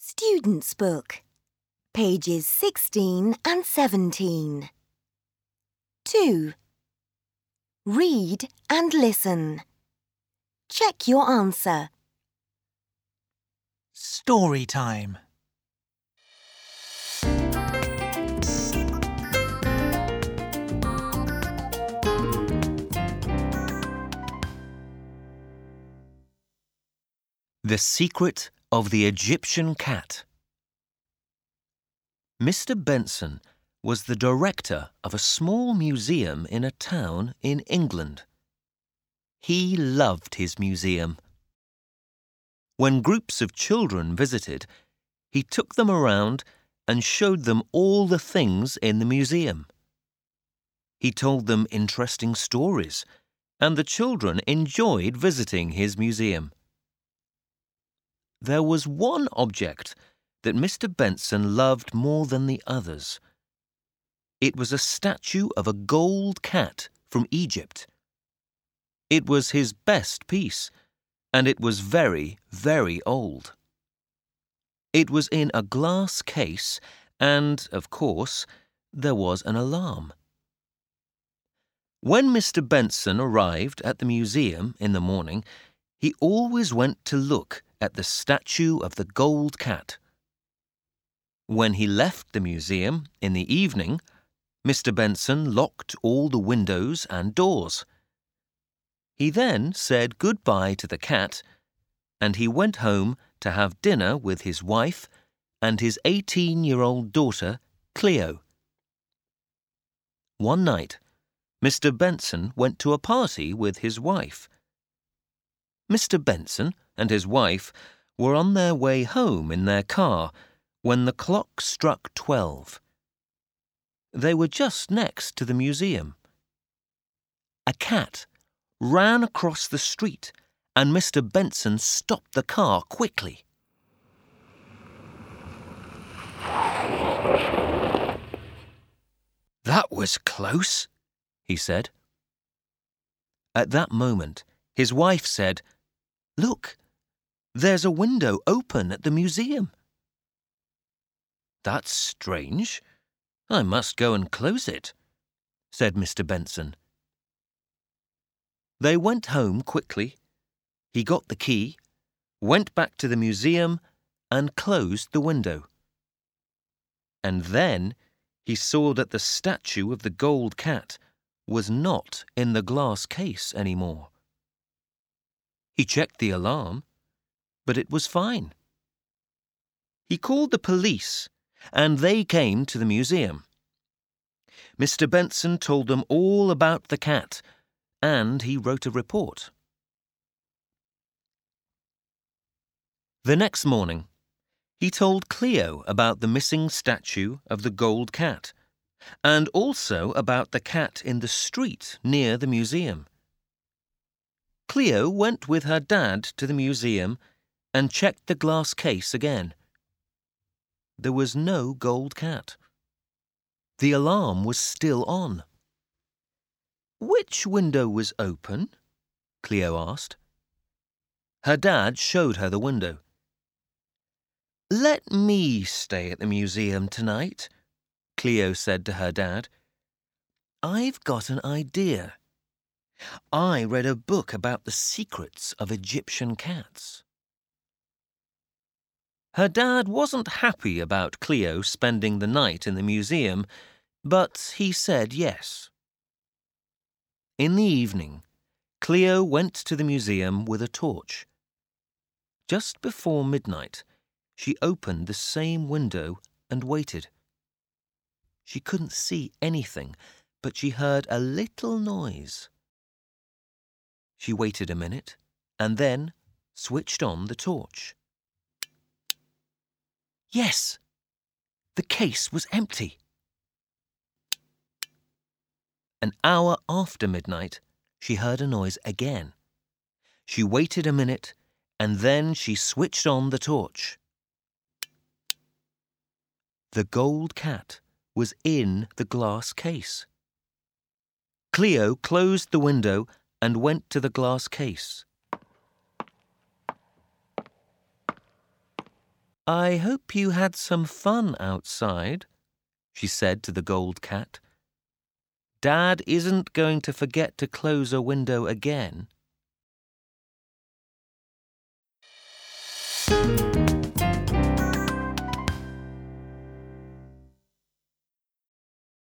Student's Book, pages 16 and 17. 2. Read and listen. Check your answer. Story time. The Secret of the Egyptian Cat. Mr. Benson was the director of a small museum in a town in England. He loved his museum. When groups of children visited, he took them around and showed them all the things in the museum. He told them interesting stories, and the children enjoyed visiting his museum. There was one object that Mr. Benson loved more than the others. It was a statue of a gold cat from Egypt. It was his best piece, and it was very, very old. It was in a glass case, and, of course, there was an alarm. When Mr. Benson arrived at the museum in the morning, he always went to look at the statue of the gold cat. When he left the museum in the evening, Mr. Benson locked all the windows and doors. He then said goodbye to the cat, and he went home to have dinner with his wife and his 18-year-old daughter, Cleo. One night, Mr. Benson went to a party with his wife. Mr. Benson and his wife were on their way home in their car when the clock struck 12. They were just next to the museum. A cat ran across the street, and Mr. Benson stopped the car quickly. "That was close," he said. At that moment, his wife said, "Look, there's a window open at the museum." "That's strange. I must go and close it," said Mr. Benson. They went home quickly. He got the key, went back to the museum, and closed the window. And then he saw that the statue of the gold cat was not in the glass case anymore. He checked the alarm, but it was fine. He called the police, and they came to the museum. Mr. Benson told them all about the cat, and he wrote a report. The next morning, he told Cleo about the missing statue of the gold cat, and also about the cat in the street near the museum. Cleo went with her dad to the museum and checked the glass case again. There was no gold cat. The alarm was still on. "Which window was open?" Cleo asked. Her dad showed her the window. "Let me stay at the museum tonight," Cleo said to her dad. "I've got an idea. I read a book about the secrets of Egyptian cats." Her dad wasn't happy about Cleo spending the night in the museum, but he said yes. In the evening, Cleo went to the museum with a torch. Just before midnight, she opened the same window and waited. She couldn't see anything, but she heard a little noise. She waited a minute and then switched on the torch. Yes! The case was empty. An hour after midnight, she heard a noise again. She waited a minute, and then she switched on the torch. The gold cat was in the glass case. Cleo closed the window and went to the glass case. I hope you had some fun outside, she said to the gold cat. Dad isn't going to forget to close a window again.